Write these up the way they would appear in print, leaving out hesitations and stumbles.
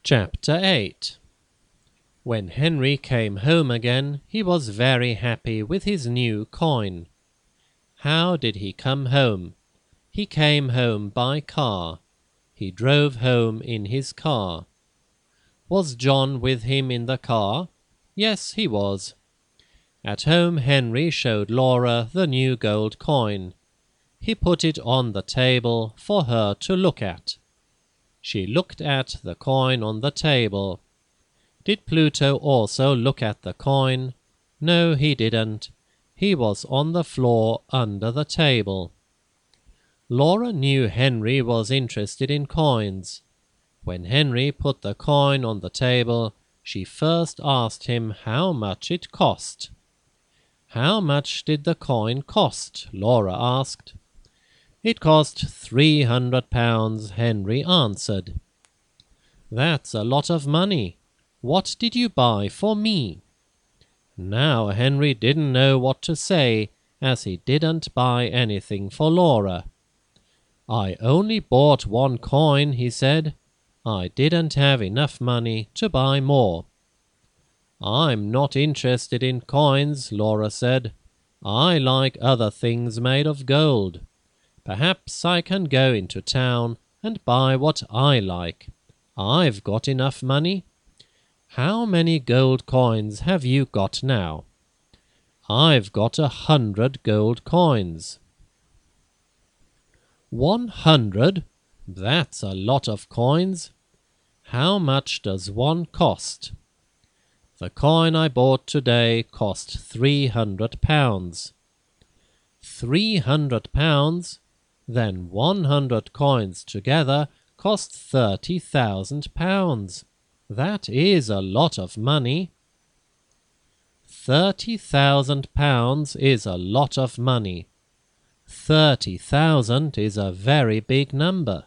Chapter 8. When Henry came home again, he was very happy with his new coin. How did he come home? He came home by car. He drove home in his car. Was John with him in the car? Yes, he was. At home, Henry showed Laura the new gold coin. He put it on the table for her to look at. She looked at the coin on the table. Did Pluto also look at the coin? No, he didn't. He was on the floor under the table. Laura knew Henry was interested in coins. When Henry put the coin on the table, she first asked him how much it cost. How much did the coin cost? Laura asked. It cost £300, Henry answered. That's a lot of money. What did you buy for me? Now Henry didn't know what to say, as he didn't buy anything for Laura. I only bought one coin, he said. I didn't have enough money to buy more. I'm not interested in coins, Laura said. I like other things made of gold. Perhaps I can go into town and buy what I like. I've got enough money. How many gold coins have you got now? I've got 100 gold coins. 100? That's a lot of coins. How much does one cost? The coin I bought today cost £300. £300? Then 100 coins together cost £30,000. That is a lot of money. £30,000 is a lot of money. 30,000 is a very big number.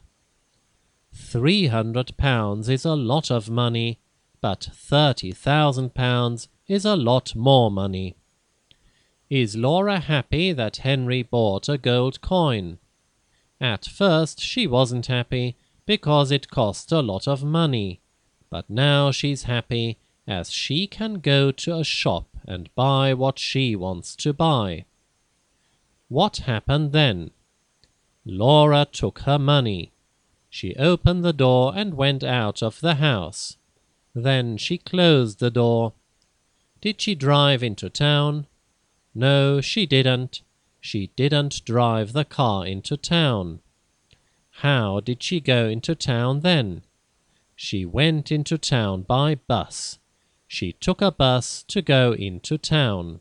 £300 is a lot of money, but £30,000 is a lot more money. Is Laura happy that Henry bought a gold coin? At first she wasn't happy because it cost a lot of money, but now she's happy as she can go to a shop and buy what she wants to buy. What happened then? Laura took her money. She opened the door and went out of the house. Then she closed the door. Did she drive into town? No, she didn't. She didn't drive the car into town. How did she go into town then? She went into town by bus. She took a bus to go into town.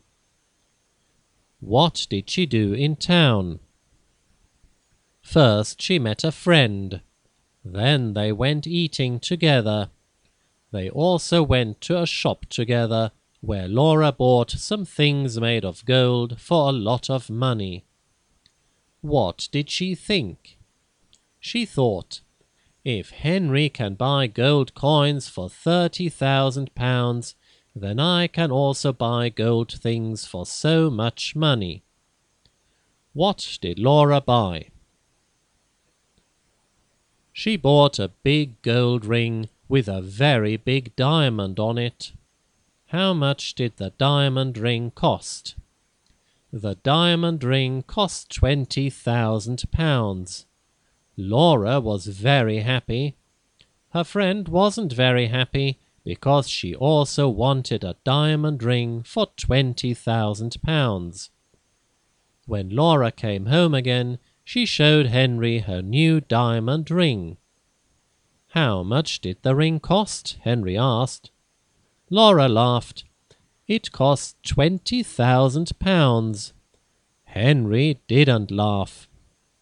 What did she do in town? First she met a friend. Then they went eating together. They also went to a shop together, where Laura bought some things made of gold for a lot of money. What did she think? She thought, if Henry can buy gold coins for £30,000, then I can also buy gold things for so much money. What did Laura buy? She bought a big gold ring with a very big diamond on it. How much did the diamond ring cost? The diamond ring cost £20,000. Laura was very happy. Her friend wasn't very happy because she also wanted a diamond ring for £20,000. When Laura came home again, she showed Henry her new diamond ring. How much did the ring cost? Henry asked. Laura laughed. It cost £20,000. Henry didn't laugh.